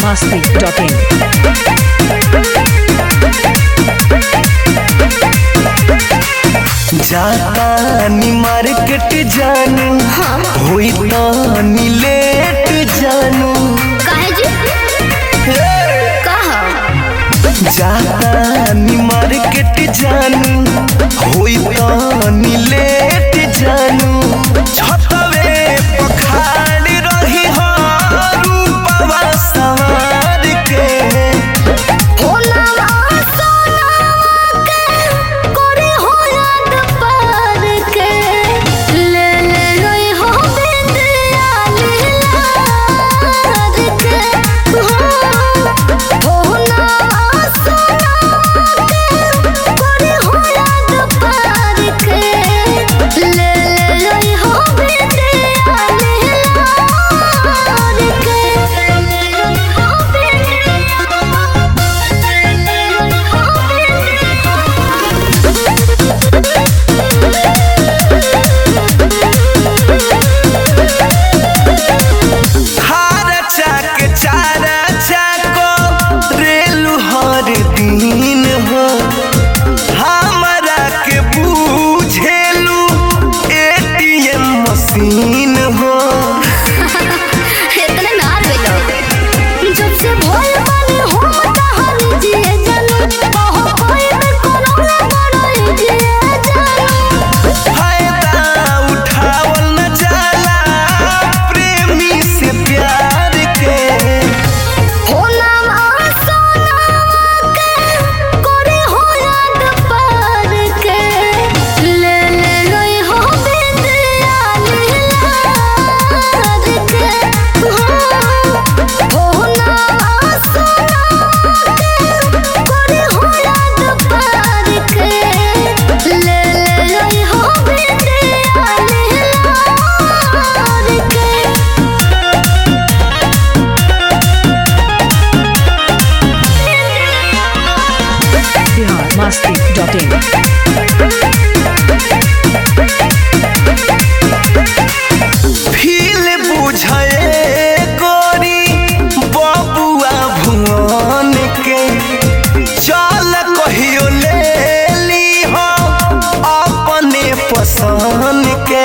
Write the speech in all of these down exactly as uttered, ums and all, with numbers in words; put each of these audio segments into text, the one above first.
masti dot in. जातानी market जानू होई तानी लेट जानू काहे जी कहा जातानी मार्केट जानू होई तानी लेट जानू छतवे पखाड़ रही हो रूपवा सवार के masti dot in. फील बुझाए गोरी बबुआ भुवन के चल कहियो ले ली हो अपने पसंद के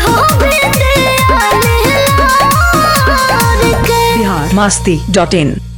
masti dot in.